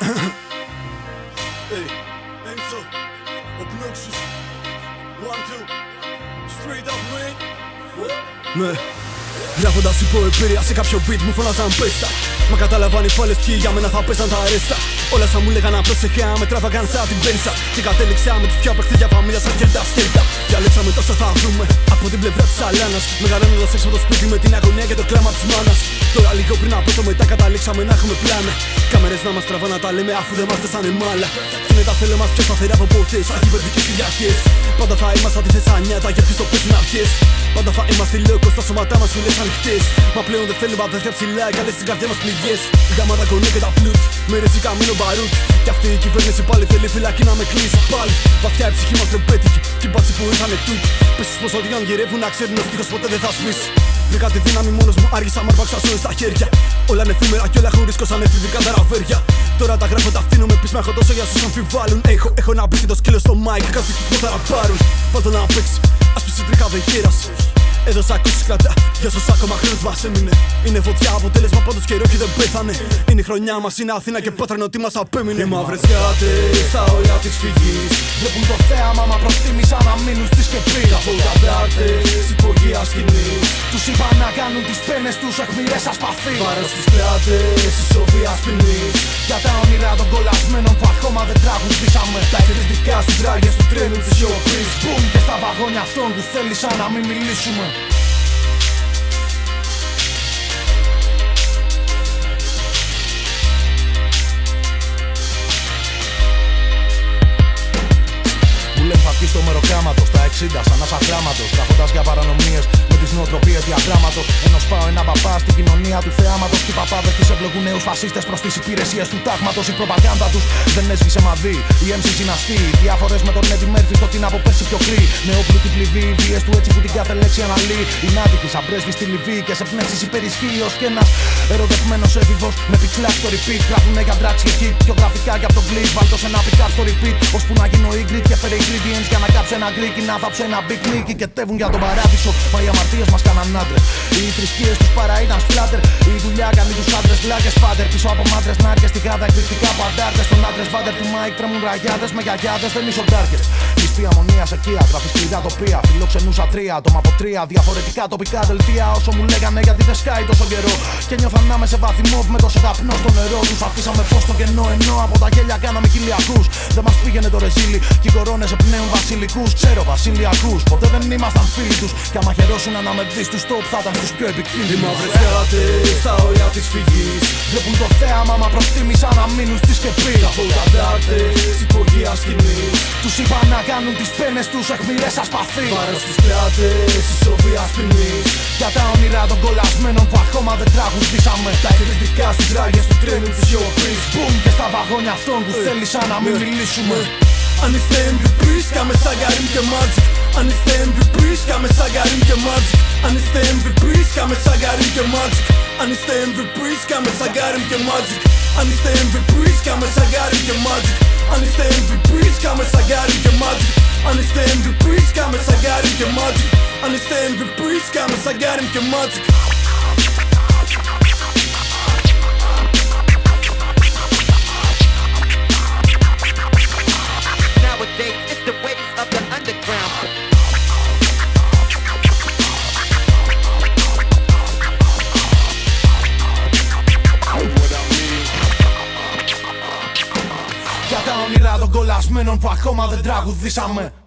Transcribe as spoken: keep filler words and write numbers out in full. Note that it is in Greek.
Hey, Enzo, Obnoxious, one, two, straight up, man. Ναι, γράφοντας υποεπήρεια σε κάποιο beat μου φωνάζαν πέστα. Μα καταλαβάνει φάλες ποιοι για μένα θα πέσαν τα αρέστα. Όλα σαν μου λέγαν απρόσεχε, με τράβαγαν σαν την πέρσα. Και κατέληξα με τους πιο απεχθές φαμίλια σαν χέρτα σκέλτα. Διαλέξαμε τόσα θα βρούμε από την πλευρά της Αλάνας. Μεγαλώνοντας έξω από το σπίτι με την αγωνία και το κλάμα της μάνας. Τώρα λίγο πριν από το μετά καταλήξαμε να έχουμε πλάνα. Κάμερες να μας τραβάνε να τα λέμε αφού δεν μας δέσανε μάλα. Και είναι τα θέλω μας πιο σταθερά από ποτέ σαν κυβερνητικές Κυριακές. Πάντα θα είμαστε σαν τη Θεσσανιάτα γιατί στο πέσουν αρχές. Πάντα θα είμαστε λόγος στα σώματά μας σου λες ανοιχτές. Μα πλέον δεν θέλουμε αδέρφια ψηλά, καλές στην καρδιά μας πληγές. Γάμα τα κονέ και τα πλούτ, με ρεζί καμίνο μπαρούτ. Κι αυτή η κυβέρνηση πάλι θέλει φυλακή να με κλείσει πάλι. Βαθιά η ψυχή μας δεν πέτυχε, κι η μπάξη που ήρθανε τούτ. Πες πως ότι αν γυρεύουν να ξέρουν ο στίχος ποτέ δεν θα σβήσει. Βρήκα τη δύναμη μόνος μου, άργησα μ' αρπάξα σώες στα χέρια. Όλα είναι εφήμερα κι όλα έχουν ρίσκο σαν εφηβικά τα ραβέρια. Τώρα τα γράφω, τα φτύνω με πείσμα, έχω τόσο για όσους αμφιβάλλουν. Έχω, έχω να μπει το σκύλο στο mic, κάποιοι που θα πάρουν. Πάντα να παίξει, ας πει τρίκα δεν γέρασε. Εδώ σ' ακούσεις κρατά, για σας ακόμα χρόνος μας έμεινε. Είναι φωτιά, αποτέλεσμα πάντως καιρό και δεν πέθανε. Είναι η χρονιά μας, είναι Αθήνα και Πάτρανο, τι μας απέμεινε. Οι μαύρες γάτες στα όρια της φυγής βλέπουν το θέαμα, μα προτίμησαν να μείνουν στη σκεπή. Καπολταδάρτες, υπογεία σκηνής τους είπαν να κάνουν τις πένες τους αιχμηρές ασπαθείς. Βάρος στις πλάτες, ισοβίας ποινής. Για τα όνειρα των κολλασμένων που ακόμα δεν τραγουδήσαμε. Τα εκρηκτικά στις ράγες του τρένου της σιωπής. Μπουμ και στα βαγόνια αυτών που θέλησαν να μην μιλήσουμε. Θα βγει στο μεροκάματος, τα εξήντα σαν άσα γράμματος. Γράφοντας για παρανομίες με τις νοοτροπίες διαγράμματος. Ενώ σπάω ένα παπά στην κοινωνία του θεάματος. Και οι παπάδες τις ευλογούν νέους φασίστες προς τις υπηρεσίες του τάγματος. Η προπαγάνδα τους δεν έσβησε μαδί. Οι εμ σι είναι αυτοί. Διάφορες με τον Eddie Murphy στο την από πέρσι πιο κρύ. Νεόπλου την πληβή, οι βίες του έτσι που την κάθε λέξη αναλύει. Είναι άτυχη σαν πρέσβη στη Λιβύη και σε πνεύσεις υπερισχύει ως κι ένας ερωτευμένος έφηβος με πιτσλάκ στο repeat. Γράφουνε για drugs και hit, πιο γραφικά και από τον κλειπ. Βάλτο σε ένα pick up στο repeat. Ώσπου να γίνω Ingrid και φέρε ingredients για να κάψω ένα γκρίκι, να θάψω ένα big νίκη. Και τεύουν για τον παράδεισο, μα οι αμαρτίες μας κάναν άντρες. Οι θρησκείες τους παρά ήταν σπλάτερ. Η δουλειά κάνει τους άντρες βλάκες πάτερ. Πίσω από μάντρες νάρκες, στη γάδα εκρηκτικά από αντάρτες. Στον άντρες βάντερ του Mike τρέμουν ραγιάδες με γιαγιάδες, δεν είσαι ντάρκες. Ληστεία μονία σε κία, γράφει σκληρά τοπία. Φιλοξενούσα τρία άτομα από τρία διαφορετικά τοπικά δελτία. Όσο μου λέγανε γιατί δεν σκάει τόσο καιρό. Και νιώθαν να είμαι σε βαθμό με τόσο καπνό στο νερό τους. Αφήσαμε πώ το κενό ενώ από τα γέλια κάναμε χιλιακούς. Δεν μας πήγαινε το ρεζίλι, κι οι κορώνες επνέουν βασιλικούς. Ξέρω βασιλιακούς, ποτέ δεν ήμασταν φίλοι τους. Κι άμα χαιρόσουν να με δεις τους top θα ήταν στους πιο επικίνδυνους. Οι μαύρες γάτες στα όρια της φυγής βλέπουν το θέαμα, μα προτίμησαν να μείνουν στη σκεπή. Καπολταδάρτες, υπογεία σκηνής τους είπαν να κάνουν τις πένες τους αιχμηρές ασπαθείς. Βάρος στις πλάτες, ισοβίας ποινής. Για τα όνειρα των κολλασμένων που ακόμα δεν τραγουδήσαμε. Τα εκρηκτικά στις ράγες του τρένου της σιωπής. Μπουμ και στα βαγόνια αυτών που θέλησαν να μην μιλήσουμε. Αν είστε εμ βι πις, κάμε σαν Karim και Magic. Αν είστε εμ βι πις, κάμε σαν Karim και Magic. Αν είστε εμ βι πις, κάμε σαν Karim και Magic. Αν είστε εμ βι πις, κάμε σαν Karim και Magic. Αν είστε εμ βι πις, κάμε σαν Karim και Magic. Αν είστε εμ βι πις, κάμε σαν Karim και Magic. Αν είστε εμ βι πις, κάμε σαν Karim και Magic. Αν είστε εμ βι πις, κάμε σαν Karim και Magic. It's the ways of the underground. Για τα όνειρα των κολλασμένων που ακόμα δεν τραγουδήσαμε.